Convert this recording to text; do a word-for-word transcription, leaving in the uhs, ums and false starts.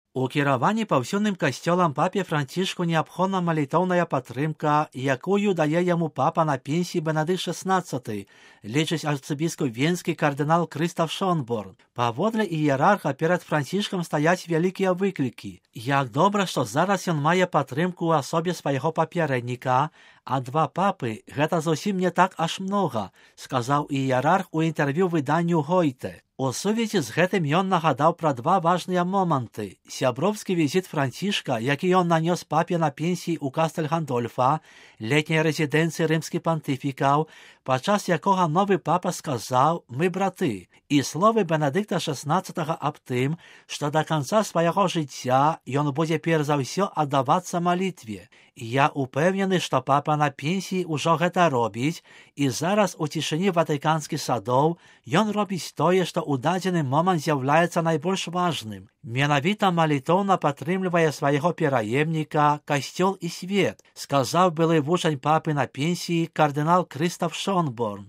У кіраванні паўсюдным касцёлам папе Францішку неабходна малітоўная падтрымка, якую дае яму папа на пенсіі Бенедыкт шаснаццаты, лічыць арцыбіскуп венскі кардынал Крыстаф Шонборн. Паводле іерарха перад Францішкам стаяць вялікія выклікі. Як добра, што зараз ён мае падтрымку ў асобе свайго папярэдніка, а два папы – гэта зусім не так аж многа, сказаў іерарх у інтэрв'ю выданню Гойте. У сувязі з гэтым ён нагадаў пра два важныя моманты. Сяброўскі візіт Францішка, які ён нанёс папе на пенсіі ў Кастель Гандольфа, летняй рэзідэнцыі рымскіх пантыфікаў, падчас якога новы папа сказаў «Мы браты», і словы Бенедыкта шаснаццатага аб тым, што да канца свайго жыцця ён будзе перш за ўсё аддавацца малітве. Я упэўнены, што папа на пенсіі ўжо гэта робіць, і зараз у цішыні ватыканскіх садоў ён робіць тое, што ў дадзены момант з'яўляецца найбольш важным. Менавіта малітоўна падтрымлівае свайго пераемніка, касцёл і свет, сказаў былы вучань папы на пенсіі кардынал Крыстаф Шонборн.